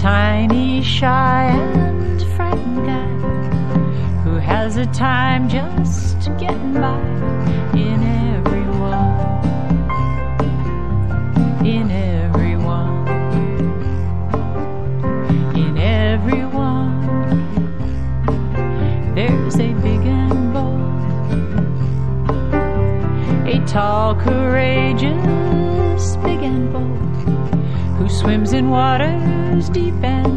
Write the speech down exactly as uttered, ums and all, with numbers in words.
tiny, shy, and frightened guy who has a time just getting by in everyone, in everyone, in everyone. There's a big and bold, a tall, courageous, big and bold, who swims in waters deep and